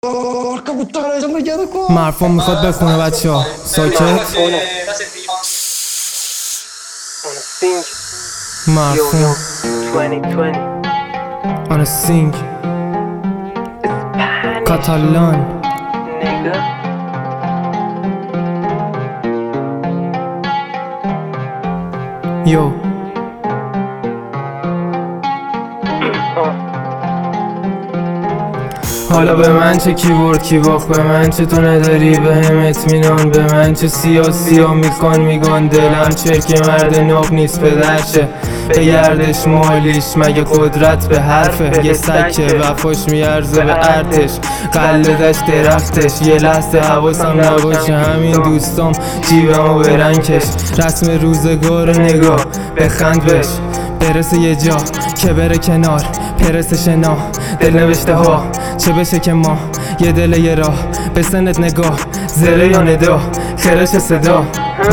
مرفان میخواد بخونه بچه ها ساکت. مرفان آن سینگ کاتالان یو حالا به من چه کی برد کی باخت، به من چه تو نداری به هم اطمینان، به من چه سیاه میگن دلم چه که مرد ناب نیست پدرشه به گردش مالیش مگه قدرت به حرفه، یه سکه وفاش میارزه به ارتش قلدش درختش، یه لحظه حواسم نباشه همین دوستام جیبمو برن کش، رسم روزگار نگاه بخند بش برسه یه جا که بره کنار پرس شنا دل نوشته ها چه بشه که ما یه دل یه راه به سنت نگاه زره یا ندا خرش صدا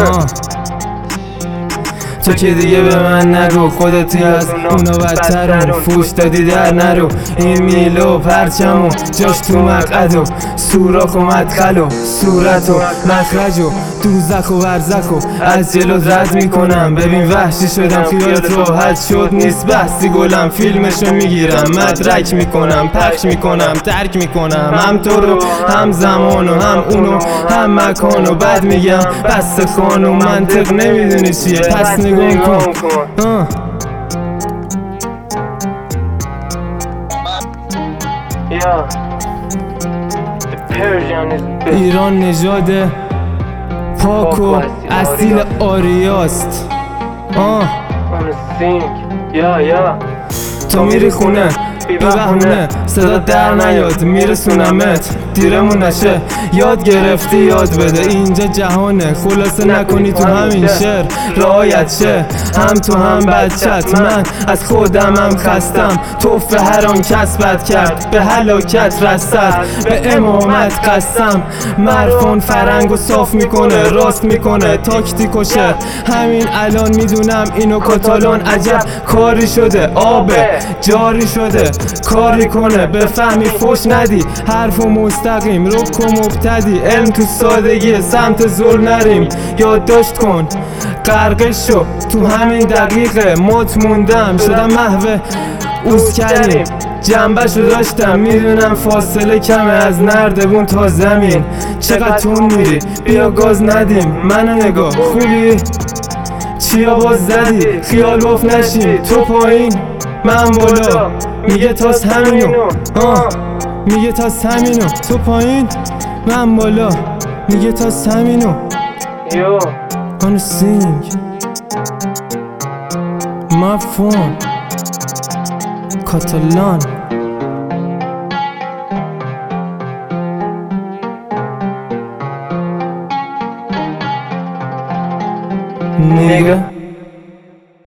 تو که دیگه به من نگو خودتی از اونا بدترون فوش دادی در نرو این میلو پرچمو جاش تو مقعد و سوراخ و مدخل و صورت و مخرج و دوزخ و برزخ و از جلو رد میکنم ببین وحشی شدم خیالت راحت شد نیست بحثی گلم فیلمشو میگیرم مدرک میکنم پخش میکنم ترک میکنم هم تو رو هم زمان و هم اونو هم مکان و بعد میگم بس خانو منطق نمیدونی چیه پس نگاه کن ایران نژاد پاک و اصیل آریاست تو میری خونه بی بهونه صدا در نیاد میرسونمت دیرمون نشه یاد گرفتی یاد بده اینجا جهانه خلاصه نکنی تو همین شعر رعایت شه هم تو هم بچت من از خودم هم خستم توفه هر آن کس بد کرد به هلاکت رسد به امامت قسم مرفان فرنگو صاف میکنه راست میکنه تاکتیک و شعر همین الان میدونم اینو کاتالان عجب کاری شده آبه جاری شده کاری کنه بفهمی فوش ندی حرف و مستقیم رک و مبتدی علم تو سادگی سمت زل نریم یادداشت کن غرقش شو تو همین دقیقه مت موندم شدم محو اوز کردیم جنبشو داشتم میدونم فاصله کمه از نردبون تا زمین چقدر تون میری بیا گاز ندیم منو نگاه خوبی چیا باز زدی خیال باف نشی تو پایین من بالا میگه تاس همینو میگه تاس همینو تو پایین من بالا میگه تاس همینو آن سینگ مرفان کاتالان nigga